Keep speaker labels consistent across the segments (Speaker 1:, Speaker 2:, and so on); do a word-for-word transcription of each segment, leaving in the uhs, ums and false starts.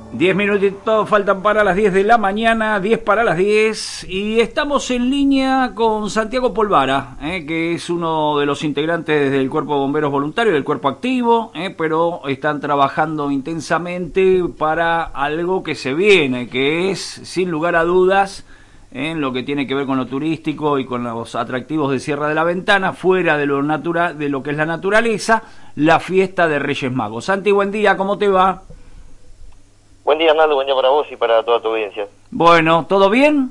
Speaker 1: Diez minutitos faltan para las diez de la mañana, diez para las diez, y estamos en línea con Santiago Polvara, eh, que es uno de los integrantes del Cuerpo de Bomberos Voluntarios, del Cuerpo Activo, eh, pero están trabajando intensamente para algo que se viene, que es, sin lugar a dudas, en lo que tiene que ver con lo turístico y con los atractivos de Sierra de la Ventana, fuera de lo natural, de lo que es la naturaleza, la fiesta de Reyes Magos. Santi, buen día, ¿cómo te va?
Speaker 2: Buen día, Arnaldo, buen día para vos y para toda tu audiencia.
Speaker 1: Bueno, ¿todo bien?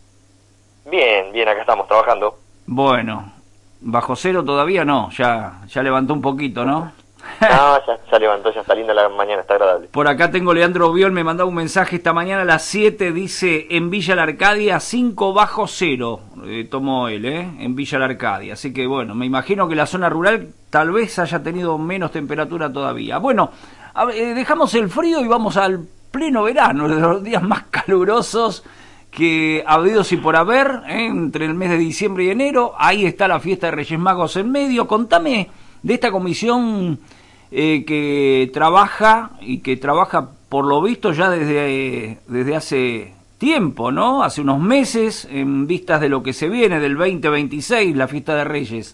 Speaker 2: Bien, bien, acá estamos trabajando.
Speaker 1: Bueno, bajo cero todavía no, ya ya levantó un poquito, ¿no?
Speaker 2: No, ya, ya levantó, ya está linda la mañana, está agradable.
Speaker 1: Por acá tengo Leandro Biol, me mandaba un mensaje esta mañana a las siete, dice, en Villa La Arcadia, cinco bajo cero, eh, tomó él, ¿eh? En Villa La Arcadia, así que bueno, me imagino que la zona rural tal vez haya tenido menos temperatura todavía. Bueno, a ver, eh, dejamos el frío y vamos al pleno verano, de los días más calurosos que ha habido y por haber, ¿eh? Entre el mes de diciembre y enero, ahí está la fiesta de Reyes Magos en medio. Contame de esta comisión eh, que trabaja y que trabaja por lo visto ya desde, eh, desde hace tiempo, ¿no? Hace unos meses, en vistas de lo que se viene del veinte veintiséis, la fiesta de Reyes.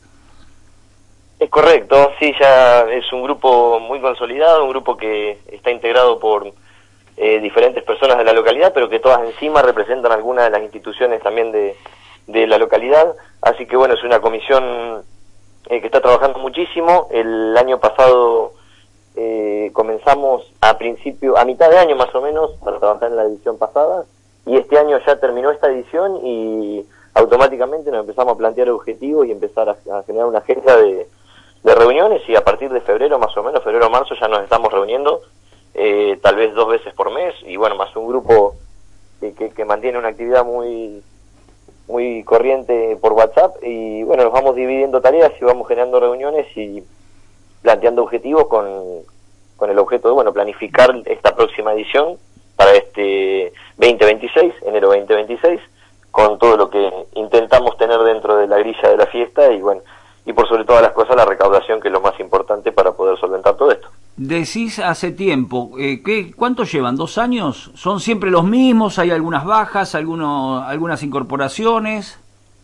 Speaker 2: Es correcto, sí, ya es un grupo muy consolidado, un grupo que está integrado por eh, diferentes personas de la localidad, pero que todas encima representan algunas de las instituciones también de, de la localidad, así que bueno, es una comisión eh, que está trabajando muchísimo. El año pasado eh, comenzamos a principio, a mitad de año más o menos, para trabajar en la edición pasada, y este año ya terminó esta edición y automáticamente nos empezamos a plantear objetivos y empezar a, a generar una agenda de, de reuniones, y a partir de febrero más o menos, febrero o marzo, ya nos estamos reuniendo eh, tal vez dos veces por mes, y bueno, más un grupo que, que, que mantiene una actividad muy muy corriente por WhatsApp, y bueno, nos vamos dividiendo tareas y vamos generando reuniones y planteando objetivos con, con el objeto de, bueno, planificar esta próxima edición para este veinte veintiséis, enero veinte veintiséis, con todo lo que intentamos tener dentro de la grilla de la fiesta, y bueno, y por sobre todas las cosas la recaudación, que es lo más importante para poder solventar todo esto.
Speaker 1: Decís hace tiempo, eh, ¿qué, ¿cuánto llevan? ¿Dos años? ¿Son siempre los mismos? ¿Hay algunas bajas, alguno, algunas incorporaciones?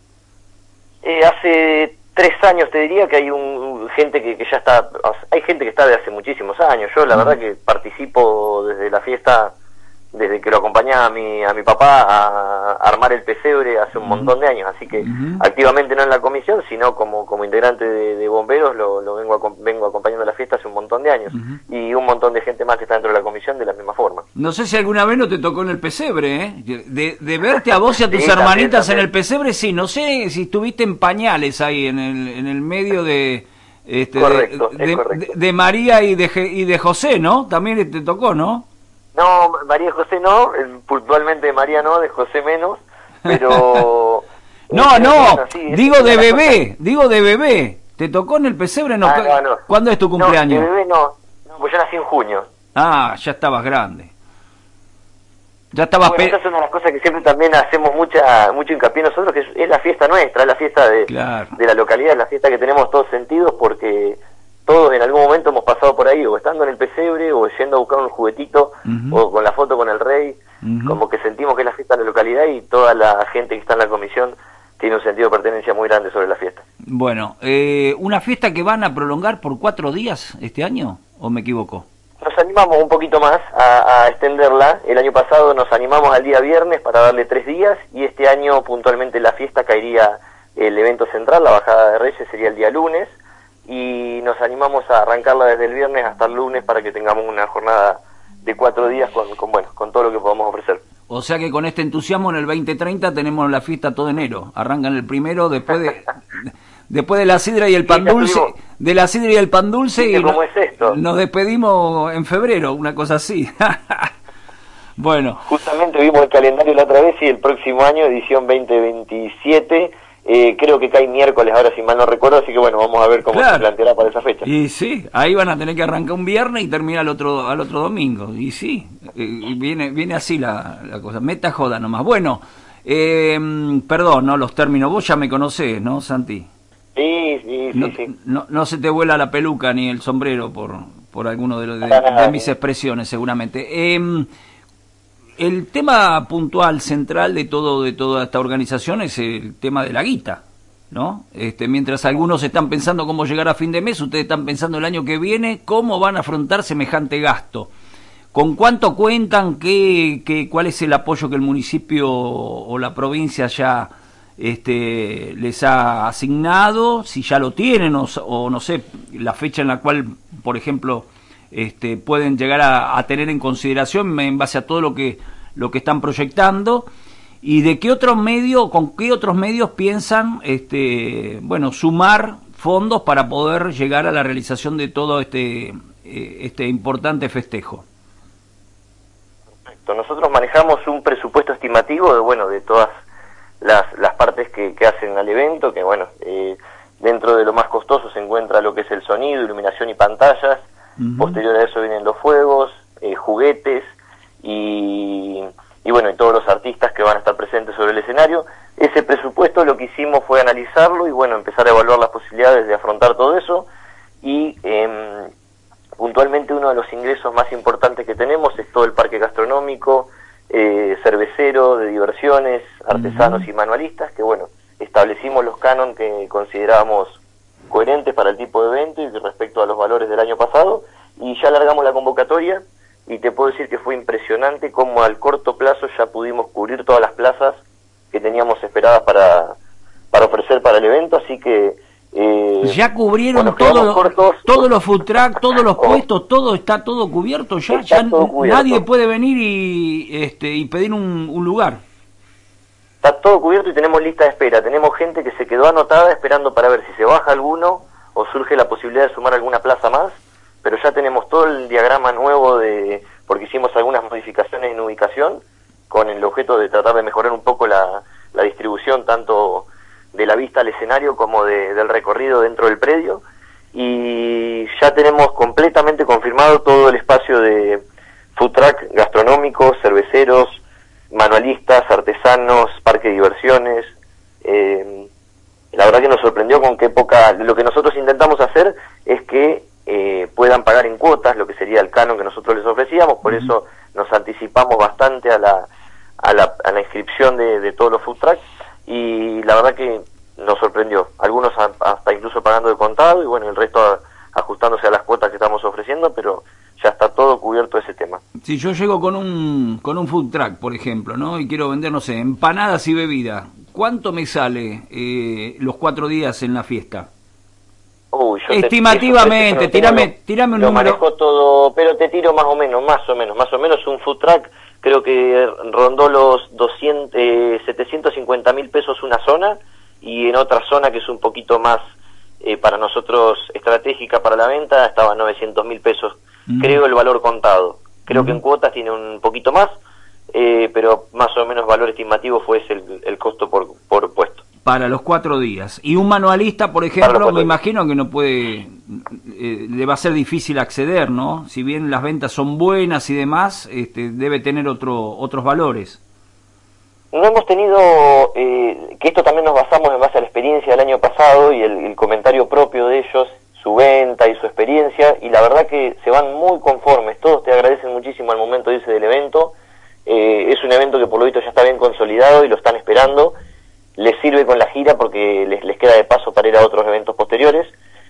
Speaker 2: Eh, hace tres años te diría que hay un gente que, que ya está, hay gente que está de hace muchísimos años. Yo la uh-huh. verdad que participo desde la fiesta, desde que lo acompañaba a mi, a mi papá a armar el pesebre hace un uh-huh. montón de años, así que uh-huh. activamente no en la comisión, sino como, como integrante de, de bomberos, lo, lo vengo, a, vengo acompañando la fiesta hace un montón de años, uh-huh. y un montón de gente más que está dentro de la comisión de la misma forma.
Speaker 1: No sé si alguna vez no te tocó en el pesebre, ¿eh? De, de verte a vos y a tus sí, hermanitas también, también. En el pesebre, sí, no sé si estuviste en pañales ahí, en el, en el medio de... Este,
Speaker 2: correcto,
Speaker 1: de,
Speaker 2: es correcto.
Speaker 1: De, de María y de, y de José, ¿no? También te tocó, ¿no?
Speaker 2: No, María y José no, puntualmente María no, de José menos, pero...
Speaker 1: no,
Speaker 2: eh,
Speaker 1: no,
Speaker 2: bueno, sí,
Speaker 1: digo de bebé, cosa... digo de bebé. ¿Te tocó en el pesebre? No,
Speaker 2: ah, no, no.
Speaker 1: ¿Cuándo es tu cumpleaños?
Speaker 2: No, de bebé no, no, pues yo nací en junio.
Speaker 1: Ah, ya estabas grande. Ya estabas...
Speaker 2: Bueno, esa es una de las cosas que siempre también hacemos mucha mucho hincapié nosotros, que es, es la fiesta nuestra, es la fiesta de,
Speaker 1: claro.
Speaker 2: de la localidad, es la fiesta que tenemos todos sentidos, porque todos en algún momento hemos pasado por ahí, o estando en el pesebre, o yendo a buscar un juguetito, uh-huh. o con la foto con el rey, uh-huh. como que sentimos que es la fiesta de la localidad, y toda la gente que está en la comisión tiene un sentido de pertenencia muy grande sobre la fiesta.
Speaker 1: Bueno, eh, ¿una fiesta que van a prolongar por cuatro días este año, o me equivoco?
Speaker 2: Nos animamos un poquito más a, a extenderla. El año pasado nos animamos al día viernes para darle tres días, y este año puntualmente la fiesta caería, el evento central, la bajada de Reyes, sería el día lunes, y nos animamos a arrancarla desde el viernes hasta el lunes para que tengamos una jornada de cuatro días con, con bueno, con todo lo que podamos ofrecer.
Speaker 1: O sea que con este entusiasmo en el veinte treinta tenemos la fiesta todo enero. Arrancan el primero, después de después de la sidra y el pan dulce, de la sidra y el pan dulce, y
Speaker 2: ¿cómo es esto?
Speaker 1: Nos despedimos en febrero, una cosa así. Bueno.
Speaker 2: Justamente vimos el calendario la otra vez, y el próximo año, edición veinte veintisiete, Eh, creo que cae miércoles, ahora si mal no recuerdo, así que bueno, vamos a ver cómo claro. se planteará para esa fecha.
Speaker 1: Y sí, ahí van a tener que arrancar un viernes y terminar al otro al otro domingo, y sí, eh, viene viene así la, la cosa, meta joda nomás. Bueno, eh, perdón, ¿no? Los términos, vos ya me conocés, ¿no, Santi?
Speaker 2: Sí, sí,
Speaker 1: no,
Speaker 2: sí, sí.
Speaker 1: No, no se te vuela la peluca ni el sombrero por por alguno de, los, de, de mis expresiones seguramente. Eh, el tema puntual, central de todo de toda esta organización es el tema de la guita, ¿no? Este, mientras algunos están pensando cómo llegar a fin de mes, ustedes están pensando el año que viene, cómo van a afrontar semejante gasto. ¿Con cuánto cuentan? ¿Qué, qué, ¿Cuál es el apoyo que el municipio o la provincia ya este, les ha asignado? Si ya lo tienen o, o no sé, la fecha en la cual, por ejemplo, este, pueden llegar a, a tener en consideración en base a todo lo que, lo que están proyectando. ¿Y de qué otros medios, con qué otros medios piensan este, bueno, sumar fondos para poder llegar a la realización de todo este, este importante festejo?
Speaker 2: Nosotros manejamos un presupuesto estimativo de bueno de todas las, las partes que, que hacen al evento, que bueno, eh, dentro de lo más costoso se encuentra lo que es el sonido, iluminación y pantallas. Uh-huh. Posterior a eso vienen los fuegos, eh, juguetes y, y bueno, y todos los artistas que van a estar presentes sobre el escenario. Ese presupuesto lo que hicimos fue analizarlo y bueno, empezar a evaluar las posibilidades de afrontar todo eso y eh, puntualmente uno de los ingresos más importantes que tenemos es todo el parque gastronómico, eh, cervecero, de diversiones, artesanos uh-huh. y manualistas, que bueno, establecimos los cánon que considerábamos coherentes para el tipo de evento y respecto a los valores del año pasado, y ya largamos la convocatoria, y te puedo decir que fue impresionante cómo al corto plazo ya pudimos cubrir todas las plazas que teníamos esperadas para, para ofrecer para el evento, así que Eh,
Speaker 1: ya cubrieron
Speaker 2: bueno,
Speaker 1: todo lo,
Speaker 2: cortos,
Speaker 1: todos los food truck, todos los puestos, todo está todo cubierto ya, ya
Speaker 2: todo cubierto.
Speaker 1: Nadie puede venir y este y pedir un, un lugar.
Speaker 2: Está todo cubierto y tenemos lista de espera, tenemos gente que se quedó anotada esperando para ver si se baja alguno o surge la posibilidad de sumar alguna plaza más, pero ya tenemos todo el diagrama nuevo de porque hicimos algunas modificaciones en ubicación con el objeto de tratar de mejorar un poco la, la distribución tanto de la vista al escenario como de, del recorrido dentro del predio, y ya tenemos completamente confirmado todo el espacio de food truck gastronómicos, cerveceros, manualistas, artesanos, parque de diversiones. Eh, la verdad que nos sorprendió con qué poca, lo que nosotros intentamos hacer es que eh, puedan pagar en cuotas lo que sería el canon que nosotros les ofrecíamos, por uh-huh. eso nos anticipamos bastante a la, a la, a la inscripción de, de todos los food trucks, y la verdad que nos sorprendió, algunos hasta incluso pagando de contado y bueno, el resto ajustándose a las cuotas que estamos ofreciendo, pero ya está todo cubierto ese tema.
Speaker 1: Si yo llego con un con un food truck, por ejemplo, ¿no? Y quiero vender, no sé, empanadas y bebida, ¿cuánto me sale eh, los cuatro días en la fiesta?
Speaker 2: Uy, yo
Speaker 1: estimativamente, te, tirame,
Speaker 2: lo,
Speaker 1: tirame un
Speaker 2: lo
Speaker 1: número.
Speaker 2: Manejo todo, pero te tiro más o menos, más o menos, más o menos un food truck creo que rondó los doscientos, eh, setecientos cincuenta mil pesos una zona, y en otra zona que es un poquito más eh, para nosotros estratégica para la venta estaba novecientos mil pesos, mm. creo el valor contado, creo mm. que en cuotas tiene un poquito más, eh, pero más o menos valor estimativo fue ese el, el costo por, por puesto.
Speaker 1: Para los cuatro días. Y un manualista, por ejemplo, me imagino que no puede, eh, le va a ser difícil acceder, ¿no? Si bien las ventas son buenas y demás, este, debe tener otro, otros valores.
Speaker 2: No hemos tenido, eh, que esto también nos basamos en base a la experiencia del año pasado y el, el comentario propio de ellos, su venta y su experiencia, y la verdad que se van muy conformes, todos te agradecen muchísimo al momento de irse del evento, eh, es un evento que por lo visto ya está bien consolidado y lo están esperando, les sirve con la gira porque les, les queda de paso para ir a otros eventos posteriores,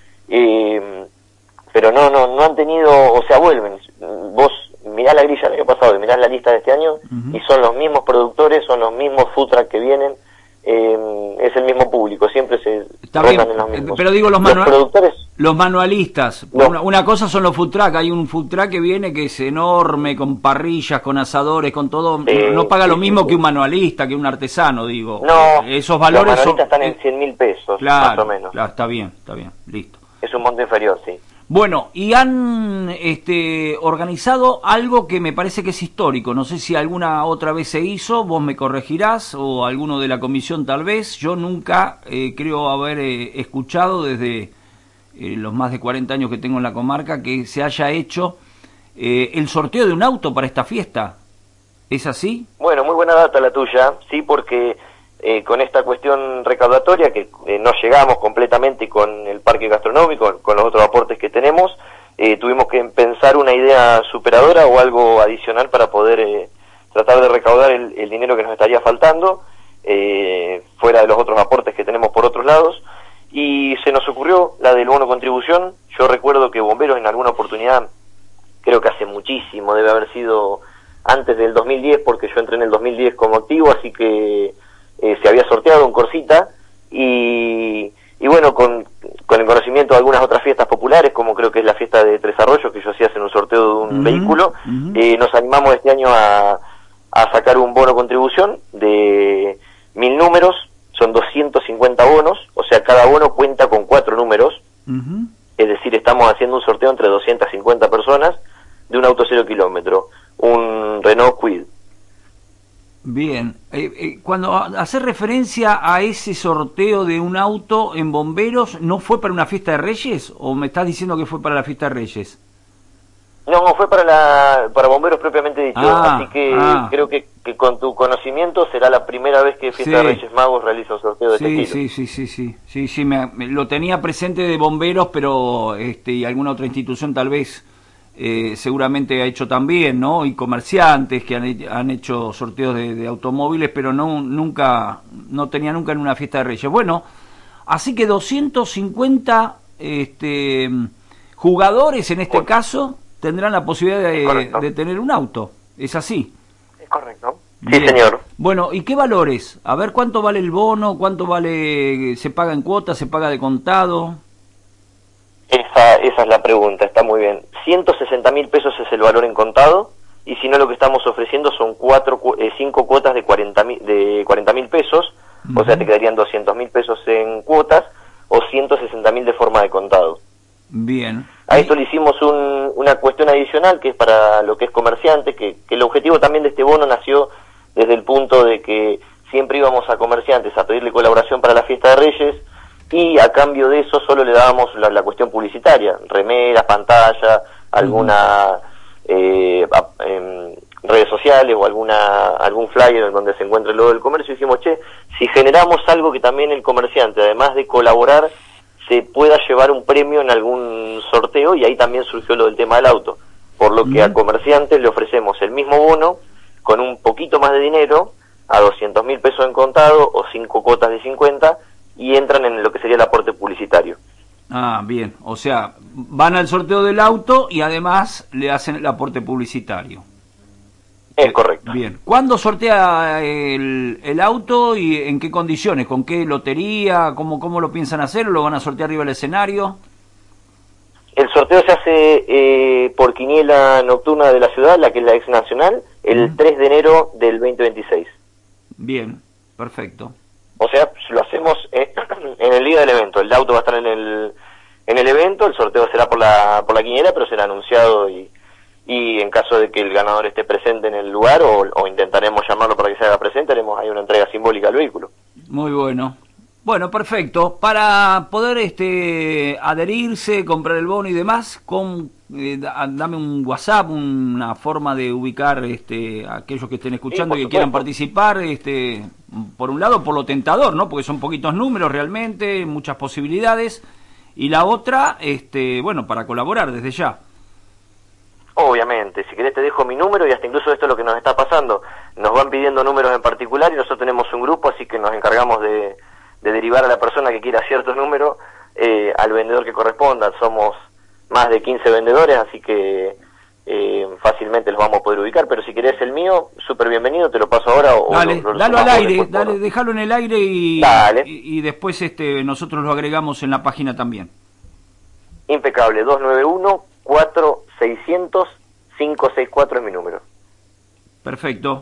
Speaker 2: eh, pero no, no, no han tenido, o sea, vuelven, vos mirás la grilla del año pasado y mirás la lista de este año, uh-huh. y son los mismos productores, son los mismos food truck que vienen, eh, es el mismo público, siempre se
Speaker 1: Está bien, en los mismos. Pero digo los, manua- los productores, los manualistas, no. una, una cosa son los food truck, hay un food truck que viene que es enorme, con parrillas, con asadores, con todo, sí, no, no paga sí, lo mismo sí, que un manualista, que un artesano, digo.
Speaker 2: No,
Speaker 1: esos valores
Speaker 2: los manualistas
Speaker 1: son,
Speaker 2: están en cien mil pesos,
Speaker 1: claro,
Speaker 2: más o menos.
Speaker 1: Claro, está bien, está bien, listo.
Speaker 2: Es un monto inferior, sí.
Speaker 1: Bueno, y han este, organizado algo que me parece que es histórico. No sé si alguna otra vez se hizo, vos me corregirás, o alguno de la comisión tal vez. Yo nunca eh, creo haber eh, escuchado desde eh, los más de cuarenta años que tengo en la comarca que se haya hecho eh, el sorteo de un auto para esta fiesta. ¿Es así?
Speaker 2: Bueno, muy buena data la tuya, sí, porque eh, con esta cuestión recaudatoria, que eh, no llegamos completamente con el parque gastronómico, con los otros aportes que tenemos, eh, tuvimos que pensar una idea superadora o algo adicional para poder eh, tratar de recaudar el, el dinero que nos estaría faltando, eh, fuera de los otros aportes que tenemos por otros lados, y se nos ocurrió la del bono contribución. Yo recuerdo que Bomberos en alguna oportunidad, creo que hace muchísimo, debe haber sido antes del dos mil diez, porque yo entré en el dos mil diez como activo, así que eh, se había sorteado un Corsita, y, y bueno, con, con el conocimiento de algunas otras fiestas populares, como creo que es la fiesta de Tres Arroyos, que yo sí hacen un sorteo de un uh-huh, vehículo, uh-huh. eh, nos animamos este año a, a sacar un bono contribución de mil números, son doscientos cincuenta bonos, o sea, cada bono cuenta con cuatro números, uh-huh. es decir, estamos haciendo un sorteo entre doscientas cincuenta personas de un auto cero kilómetro, un Renault Kwid.
Speaker 1: Bien, eh, eh, cuando hace referencia a ese sorteo de un auto en Bomberos, ¿no fue para una fiesta de Reyes o me estás diciendo que fue para la fiesta de Reyes?
Speaker 2: No, no, fue para la para Bomberos propiamente dicho,
Speaker 1: ah,
Speaker 2: así que
Speaker 1: ah.
Speaker 2: creo que, que con tu conocimiento será la primera vez que Fiesta
Speaker 1: sí.
Speaker 2: de Reyes Magos realiza un sorteo de
Speaker 1: sí,
Speaker 2: este estilo.
Speaker 1: Sí, sí, sí, sí, sí, sí, me, me, lo tenía presente de Bomberos, pero este y alguna otra institución tal vez eh, seguramente ha hecho también, ¿no? Y comerciantes que han, han hecho sorteos de, de automóviles, pero no nunca, no tenía nunca en una fiesta de Reyes. Bueno, así que doscientos cincuenta este, jugadores en este Correcto. caso tendrán la posibilidad de, de tener un auto, ¿es así?
Speaker 2: Es correcto.
Speaker 1: Bien.
Speaker 2: Sí, señor.
Speaker 1: Bueno, ¿y qué valores? A ver, ¿cuánto vale el bono? ¿Cuánto vale? ¿Se paga en cuotas? ¿Se paga de contado?
Speaker 2: Esa, esa es la pregunta, está muy bien. ciento sesenta mil pesos es el valor en contado, y si no, lo que estamos ofreciendo son cuatro, eh, cinco cuotas de cuarenta mil pesos, uh-huh. o sea, te quedarían doscientos mil pesos en cuotas, o ciento sesenta mil de forma de contado.
Speaker 1: Bien.
Speaker 2: A esto le hicimos un, una cuestión adicional que es para lo que es comerciante, que, que el objetivo también de este bono nació desde el punto de que siempre íbamos a comerciantes a pedirle colaboración para la fiesta de Reyes, y a cambio de eso solo le dábamos la, la cuestión publicitaria, remeras, pantalla, alguna eh, a, eh, redes sociales o alguna algún flyer en donde se encuentre el logo del comercio. Y dijimos, che, si generamos algo que también el comerciante, además de colaborar, se pueda llevar un premio en algún sorteo, y ahí también surgió lo del tema del auto, por lo que a comerciantes le ofrecemos el mismo bono con un poquito más de dinero, a doscientos mil pesos en contado o cinco cuotas de cincuenta, y entran en lo que sería el aporte publicitario.
Speaker 1: Ah, bien, o sea, van al sorteo del auto y además le hacen el aporte publicitario.
Speaker 2: Es correcto.
Speaker 1: Bien, ¿cuándo sortea el, el auto y en qué condiciones? ¿Con qué lotería? ¿Cómo, cómo lo piensan hacer? ¿Lo van a sortear arriba del escenario?
Speaker 2: El sorteo se hace eh, por quiniela nocturna de la ciudad, la que es la ex nacional, el uh-huh. tres de enero del veinte veintiséis.
Speaker 1: Bien, perfecto.
Speaker 2: O sea, lo hacemos eh, en el día del evento. El auto va a estar en el en el evento, el sorteo será por la por la quiniela, pero será anunciado, y y en caso de que el ganador esté presente en el lugar, o, o intentaremos llamarlo para que se haga presente, haremos ahí una entrega simbólica al vehículo.
Speaker 1: Muy bueno. Bueno, perfecto. Para poder este adherirse, comprar el bono y demás, con eh, dame un WhatsApp, una forma de ubicar este a aquellos que estén escuchando sí, y que quieran participar, este por un lado por lo tentador, ¿no? Porque son poquitos números realmente, muchas posibilidades, y la otra, este, bueno, para colaborar desde ya.
Speaker 2: Obviamente, si querés te dejo mi número, y hasta incluso esto es lo que nos está pasando. Nos van pidiendo números en particular y nosotros tenemos un grupo, así que nos encargamos de, de derivar a la persona que quiera ciertos números eh, al vendedor que corresponda. Somos más de quince vendedores, así que eh, fácilmente los vamos a poder ubicar, pero si querés el mío, súper bienvenido, te lo paso ahora. O
Speaker 1: dale,
Speaker 2: lo, lo
Speaker 1: dalo al aire,
Speaker 2: después,
Speaker 1: dale, déjalo en el aire y, y, y después este nosotros lo agregamos en la página también.
Speaker 2: Impecable, dos nueve uno, cuatro seiscientos, cinco seis cuatro es mi número.
Speaker 1: Perfecto.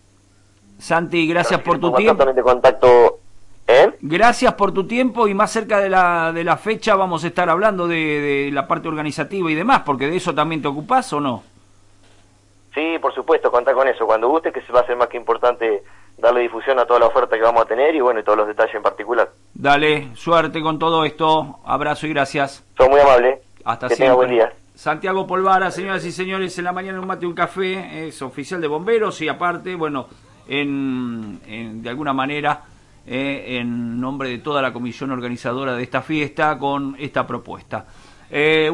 Speaker 1: Santi, gracias por tu tiempo.
Speaker 2: Contacto, ¿eh?
Speaker 1: Gracias por tu tiempo, y más cerca de la de la fecha vamos a estar hablando de, de la parte organizativa y demás, porque de eso también te ocupás, ¿o no?
Speaker 2: Sí, por supuesto, contá con eso. Cuando guste, que se va a hacer más que importante darle difusión a toda la oferta que vamos a tener, y bueno, y todos los detalles en particular.
Speaker 1: Dale, suerte con todo esto. Abrazo y gracias.
Speaker 2: Sos muy amable.
Speaker 1: Hasta
Speaker 2: que
Speaker 1: siempre.
Speaker 2: Tenga buen día.
Speaker 1: Santiago Polvara, señoras y señores, en la mañana un mate, un café, es oficial de bomberos, y aparte, bueno, en, en de alguna manera, eh, en nombre de toda la comisión organizadora de esta fiesta, con esta propuesta. Eh,